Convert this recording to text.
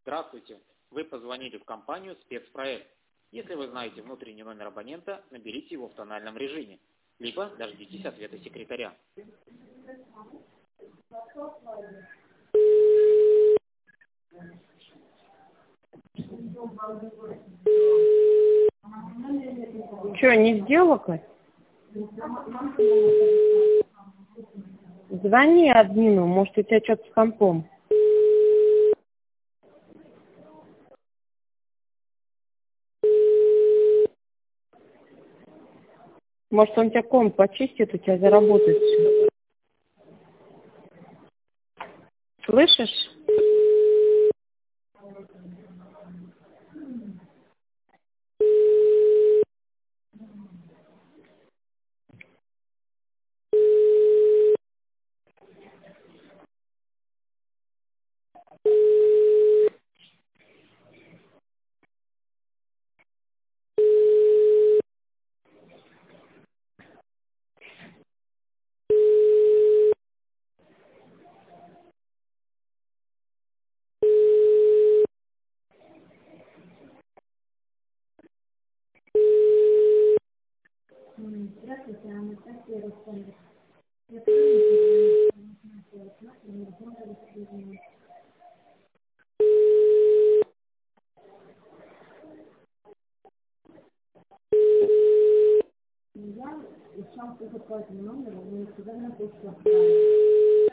Здравствуйте. Вы позвонили в компанию «Спецпроект». Если вы знаете внутренний номер абонента, наберите его в тональном режиме, либо дождитесь ответа секретаря. Че, не сделала, Кать? Звони админу, может, у тебя что-то с компом. Может, он тебя комп почистит, у тебя заработает все. Слышишь? Здравствуйте, Анастасия Рустамовна. Я искал только по этому номеру, но всегда на почту отправила.